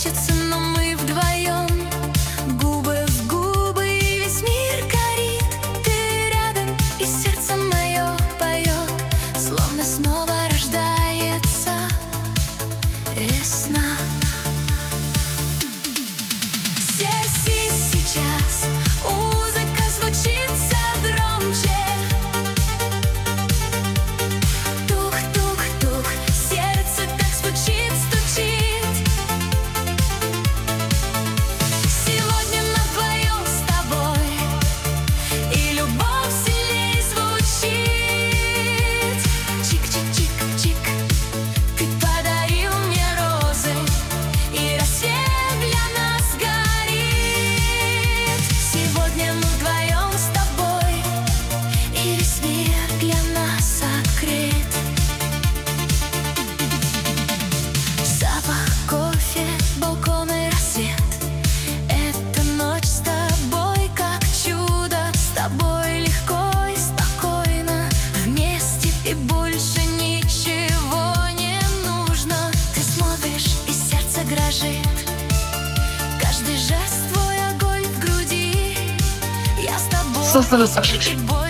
прячется, но мы вдвоем. Губы в губы, и весь мир горит. Ты рядом, и сердце мое поет, словно снова рождается весна. Сердце сейчас музыка звучит все громче. Тух-тух-тух, сердце так звучит, стучит. Сегодня мы вдвоем с тобой, и любовь сильней звучит. Чик-чик-чик-чик, ты подарил мне розы, и рассвет для нас горит. Сегодня мы вдвоем с тобой, и весь мир для нас открыт. Запах кофе, балкон и рассвет. Эта ночь с тобой как чудо. С тобой легко и спокойно вместе, и больше ничего не нужно. Ты смотришь, и сердце дрожит. Каждый жест твой огонь в груди. Я с тобой, и больше